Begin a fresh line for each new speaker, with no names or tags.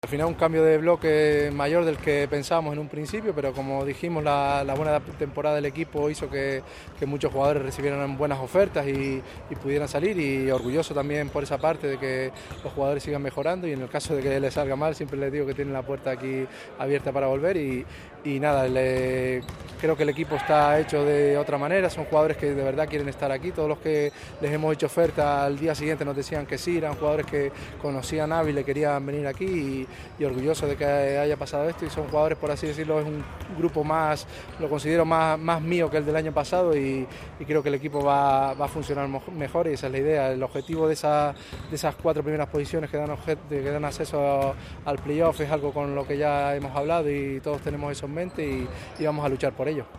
Al final un cambio de bloque mayor del que pensábamos en un principio, pero como dijimos, la buena temporada del equipo hizo que muchos jugadores recibieran buenas ofertas y pudieran salir, y orgulloso también por esa parte de que los jugadores sigan mejorando, y en el caso de que les salga mal siempre les digo que tienen la puerta aquí abierta para volver y nada, creo que el equipo está hecho de otra manera, son jugadores que de verdad quieren estar aquí, todos los que les hemos hecho oferta al día siguiente nos decían que sí, eran jugadores que conocían a Ávila y querían venir aquí y orgulloso de que haya pasado esto, y son jugadores, por así decirlo, es un grupo más, lo considero más mío que el del año pasado, y creo que el equipo va a funcionar mejor, y esa es la idea. El objetivo de esas 4 primeras posiciones que dan acceso al playoff es algo con lo que ya hemos hablado y todos tenemos eso en mente, y vamos a luchar por ello.